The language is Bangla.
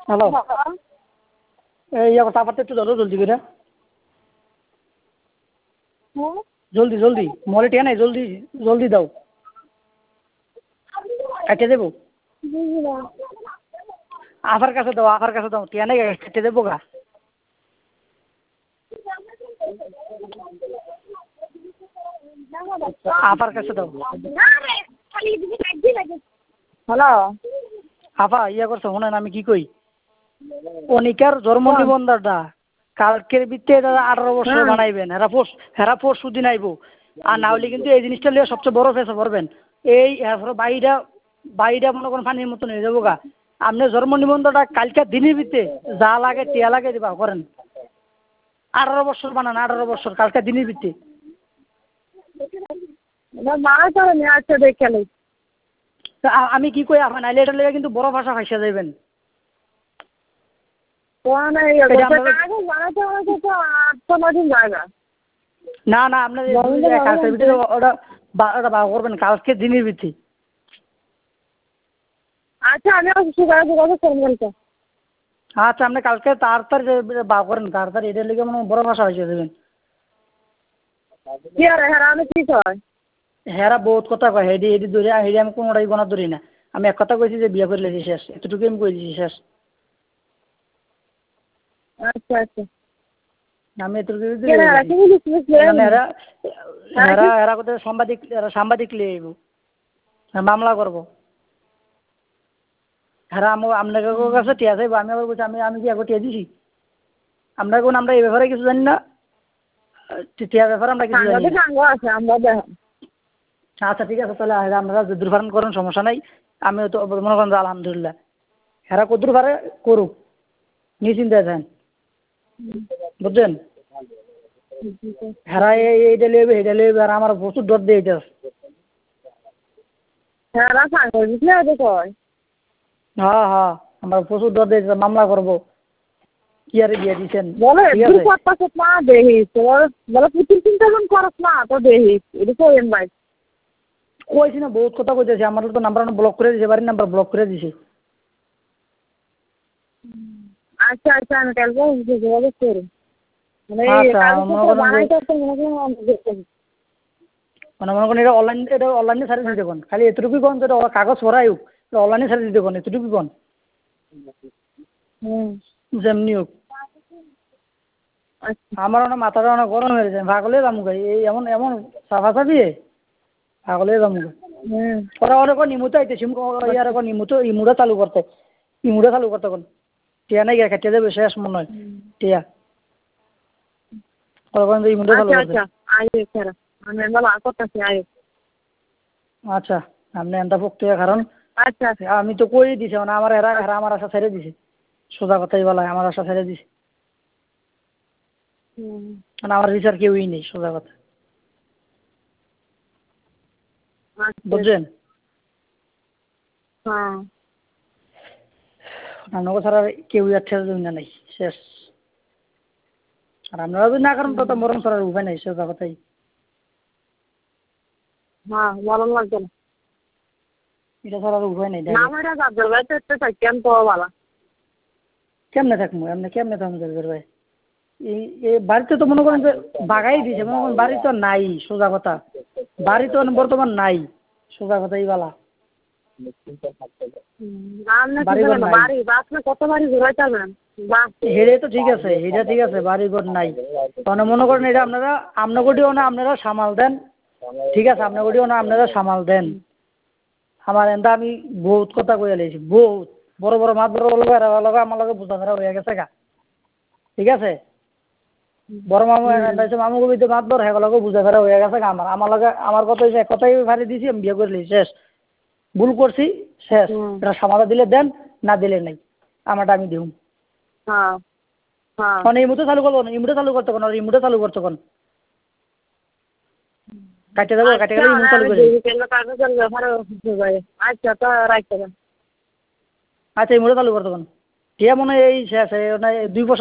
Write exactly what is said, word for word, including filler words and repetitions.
হ্যালো, এই আবার তারপর একটু ধরো জলদি করে, জলদি জলদি মোবাইলে টিয়া নাই, জলদি জলদি দাও, কাটিয়ে দেবো। আফার কাছে দাও, আফার কাছে দাও, টিয়া নাই কেটে দেবো গা। আফার কাছে দাও। হ্যালো, আফা ইয়া করছো শোনেন আমি কি কই, অনিকার জন্ম নিবন্ধনটা কালকের ভিত্তিতে দাদা আঠারো বছর বানাইবেন, হেরা ফোর্স হেরা পরশু দিন আইব, আর না হলে কিন্তু এই জিনিসটা নিয়ে সবচেয়ে বড় ফেসে পড়বেন। এই এরপরে বাড়িটা বাড়িটা মনে করেন পানির মতন হয়ে যাবো গা। আপনি জন্ম নিবন্ধনটা কালকের দিনের ভিত্তিতে যা লাগে টিয়া লাগে দিবা করেন, আঠারো বছর বানান, আঠারো বছর কালকের দিনের ভিত্তিতে। আমি কি কই আপনার নাইলে এটা লেগে কিন্তু বড় ভাষা ভাইসা যাবেন। না না আপনার কালকের ভিতরে ওটা ওটা বার করবেন, কালকে দিনের ভিত্তি। আচ্ছা আমি যোগাযোগ করবেন। আচ্ছা আপনি কালকে তাড়াতাড়ি বার করেন, তাড়াতাড়ি এটার লেগে মানে বড় ভাষা হয়েছে দেবেন। হেরা বহুত কথা কয়, হেডি হেডি ধরে হেডি আমি কোনোটাই গোনা ধরি না। আমি এক কথা কইছি যে বিয়ে করে লেছি শেষ, এতটুকু আমি কই দিছি শেষ। আচ্ছা আচ্ছা আমি এতটুকু এরা এরা এরা কোথায় সাংবাদিক সাংবাদিক লিয়ে আইব, মামলা করবো। হ্যাঁ আমি আপনাদের কাছে টিয়া চাইবো, আমি আবার বলছি আমি আমি কি আগে টিয়া দিছি? আমরা কোন আমরা এই ব্যাপারে কিছু জানি না, টিয়ার ব্যাপারে আমরা কিছু জানি না। আচ্ছা ঠিক আছে তাহলে আপনারা যদুর পারেন করেন, সমস্যা নাই। আমি তো মনে করেন যে আলহামদুলিল্লাহ হেরা কদ্দুর পারে করুক, নিশ্চিন্তায় থাকেন, বুঝছেন? হেরা এইটা লিয়ে এইটা লিয়ে আর আমার প্রচুর ডর দিয়ে এটা। হ্যাঁ হ্যাঁ আমরা প্রচুর ডর দিয়ে মামলা করবো, কি আরে দিয়ে দিচ্ছেন কইছি না, বহুত কথা কইতেছি, আমার তো নাম্বার ব্লক করে দিছে, বাড়ির নাম্বার ব্লক করে দিছে। আচ্ছা আচ্ছা আমি কালকে যোগাযোগ করি, মানে মানে মনে করেন এটা অনলাইন, এটা অনলাইনে সার্ভিস দিতে কোন, খালি এতটুকুই কোন যেটা কাগজ ভরাই হোক, অনলাইনে সার্ভিস দিতে কোন, এতটুকুই কোন যেমনি হোক। আমার অনেক মাথাটা অনেক গরম হয়ে যায়, ভাগলে যাবো গাই এই এমন এমন সাফা সাফি ভাগলে যাবো গা। ওরা অনেক নিমুতে আইতেছি ইয়ার এখন নিমুতে ইমুটা চালু করতে, ইমুটা চালু করতে কোন টিয়া নাই গা, কেটে দেবে শেষ মনে হয় টিয়া ইমুটা চালু করতে। আচ্ছা আপনি এনটা পক্ত কারণ আচ্ছা আমি তো কই দিছি মানে আমার এরা এরা আমার আশা ছেড়ে দিছে, সোজা কথাই বলা আমার আশা ছেড়ে দিছে, মানে আমার বিচার কেউই নেই সোজা কথা, বুঝছেন? আপনাকে ছাড়া কেউই আর ছেড়ে দেবেন না, নাই শেষ। আর আপনারা যদি না করেন তো মরণ ছাড়ার উপায় নাই, সোজা কথাই। হ্যাঁ মরণ লাগবে না, এটা ছাড়ার উপায় নেই। কেমনে থাকবো এমনি, কেমনে থাকবো ভাই? এই বাড়িতে তো মনে করেন যে বাগাই দিছে, মনে করেন বাড়ি তো নাই, সোজা কথা বাড়ি তো বর্তমান নাই, সোজা কথাই বলা। হেরে তো ঠিক আছে, হেটা ঠিক আছে, বাড়ি ঘর নাই মানে মনে করেন এটা আপনারা আপনাগটিও না আপনারা সামাল দেন, ঠিক আছে আপনাগটিও না আপনারা সামাল দেন। আমার এনটা আমি বহুত কথা কইয়া লেছি, বহুত বড় বড় মাছ বড় বড় লগে আমার লগে বোঝামেলা হয়ে গেছে গা, ঠিক আছে? বড় মামু মামু কবিতে মাত বর হ্যাঁ লগে বুঝাফেরা হয়ে গেছে গা, আমার আমার লগে আমার কথা হয়েছে এক কথাই ভারি দিছি, আমি বিয়ে করে লেছি শেষ, ভুল করছি শেষ, এটা সমাধা দিলে দেন, না দিলে নাই, আমারটা আমি দিই। মানে ইমুতে চালু করবো না, ইমুতে চালু করতে কোন, ইমুতে চালু করতে কোন কাটে দেবো, কাটে গেলে ইমু চালু করে। আচ্ছা ইমুতে চালু করতে কোন টিয়া মনে হয় এই শেষ দুই বছর